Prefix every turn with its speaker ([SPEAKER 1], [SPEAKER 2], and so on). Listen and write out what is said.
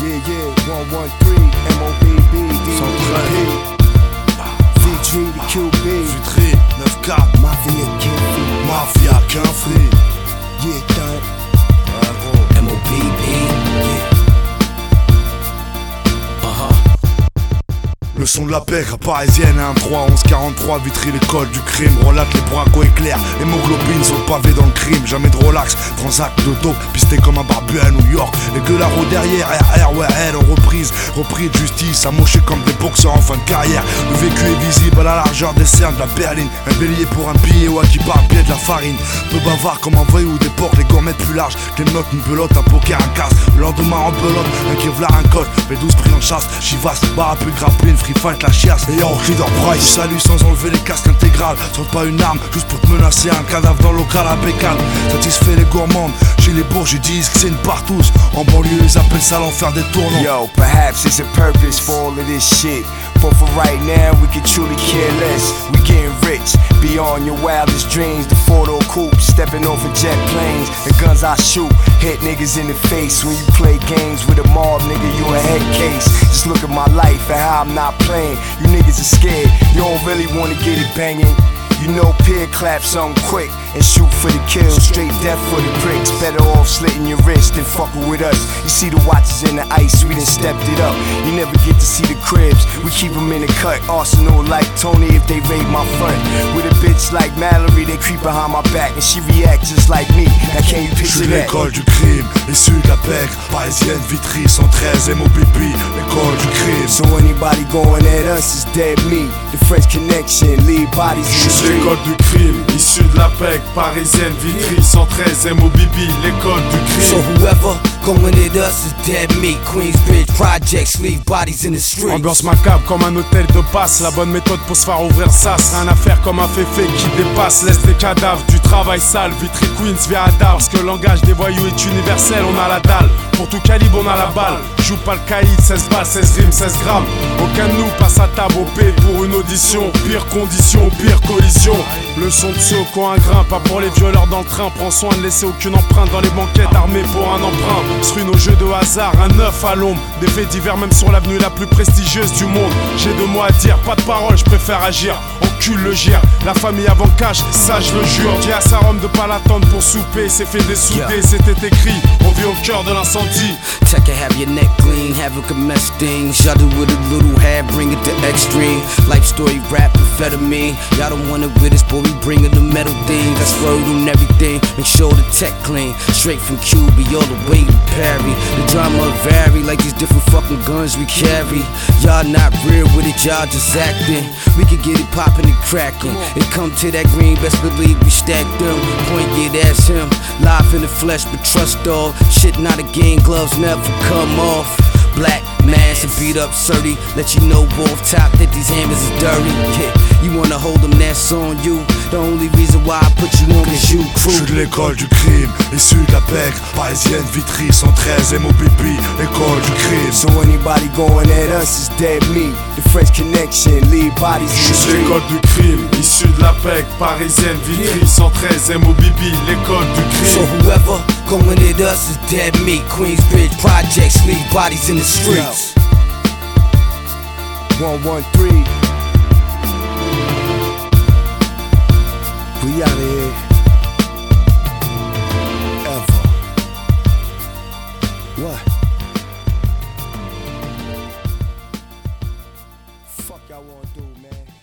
[SPEAKER 1] Yeah, 113, MOBB, DDP, VG, the QB,
[SPEAKER 2] Vitry, 9-4,
[SPEAKER 1] Mafia, Kinfree,
[SPEAKER 2] Mafia, Kinfree.
[SPEAKER 1] yeah, done, MOBB, yeah.
[SPEAKER 2] Le son de la pègre parisienne, 1-3, 11-43, Vitry, l'école du crime. Relate les braquos éclairs, hémoglobines au pavé dans le crime. Jamais de relax, transac de dope, pisté comme un barbu à New York. Les gueulards derrière, RR, ouais, elle repris de justice, amoché comme des boxeurs en fin de carrière. Le vécu est visible à la largeur des cernes de la berline. Un bélier pour un billet, ouais, qui part biais de la farine. Peu bavard comme un voyou des portes, les gourmettes plus larges. Les notes, une belote, un poker, un casse. Le lendemain en belote, un kevlar, un coche. V12 pris en chasse, Chivas, barre plus grappine, free fight, la chiasse. Et en cri price, salut sans enlever les casques intégrales. Sorte pas une arme, juste pour te menacer. Un cadavre dans le local à Bécane. Satisfait les gourmandes, chez les bourges, ils disent que c'est une partouze. En banlieue, ils appellent ça l'enfer des tournants.
[SPEAKER 1] Yo, perhaps it's a purpose for all of this shit. But for right now, we can truly care less. We getting rich, beyond your wildest dreams. The four-door coupe, stepping off of jet planes. The guns I shoot, hit niggas in the face. When you play games with a mob, nigga, you a head case. Just look at my life and how I'm not playing. You niggas are scared, you don't really wanna get it banging. You know, peer clap something quick and shoot for the kill. Straight death for the pricks. Better off slitting your wrist than fucking with us. You see the watches in the ice, we done stepped it up. You never get to see the cribs, we keep them in the cut. Arsenal like Tony if they raid my front. With a bitch like Mallory, they creep behind my back and she react just like me. Now can you picture that?
[SPEAKER 2] L'école du crime, issue de la pègre parisienne, Vitry, 113, MOBB, l'école du crime.
[SPEAKER 1] So anybody going at us is dead meat. The French Connection, lead bodies in the street.
[SPEAKER 3] L'école du crime, issue de la PEC, parisienne, Vitry, 113, MOBB, l'école du crime.
[SPEAKER 1] So whoever going at us is dead meat. Queensbridge projects, leave bodies in the streets.
[SPEAKER 3] Ambiance macabre comme un hôtel de passe. La bonne méthode pour se faire ouvrir ça. Rien à faire comme un féfé qui dépasse. Laisse des cadavres, du travail sale. Vitry, Queens, via Adar. Parce que le langage des voyous est universel. On a la dalle, pour tout calibre on a la balle. Joue pas le caïd, 16 balles, 16 rimes, 16 grammes. Aucun de nous passe à table au P pour une audition. Pire condition, pire collision. Le son de ceux qui ont un grain, pas pour les violeurs dans le train. Prends soin de laisser aucune empreinte dans les banquettes. Armés pour un emprunt. Struine au jeu de hasard, un œuf à l'ombre. Des faits divers même sur l'avenue la plus prestigieuse du monde. J'ai deux mots à dire, pas de parole, je préfère agir. Encule le gire, la famille avant cash, ça je le jure. Dis à sa Rome de pas l'attendre pour souper. C'est fait dessouder, c'était écrit. On vit au cœur de l'incendie.
[SPEAKER 1] Check it, have your neck clean, have a mess things. Y'all do with a little hair, bring it to extreme. Life story, rap, amphetamine. Y'all don't want it with us, boy, we bring the metal things. That's road and everything, make sure the tech clean. Straight from QB all the way to Perry. The drama vary like these different fucking guns we carry. Y'all not real with it, y'all just acting. We can get it poppin' and crackin'. It come to that green, best believe we stack them. Point, yeah, that's him. Live in the flesh, but trust all. Shit not a game, gloves never come off. Black mask and beat up 30. Let you know off top that these hammers is dirty. Yeah, you wanna hold them, that's on you. The only reason why I put you on is you crew.
[SPEAKER 2] Je suis de l'école du crime, issue de la pègre parisienne, Vitry, 113, MOBB, l'école du crime.
[SPEAKER 1] So anybody going at us is dead meat. The French Connection, leave bodies in the
[SPEAKER 3] Je suis
[SPEAKER 1] street.
[SPEAKER 3] l'école du crime, issue de la PEC, parisienne, Vitry, 113, MOBB, l'école du
[SPEAKER 1] So
[SPEAKER 3] crime.
[SPEAKER 1] whoever going at us is dead meat. Queensbridge projects, leave bodies in the streets. 113. We out of here. Ever. What? Fuck y'all wanna do, man?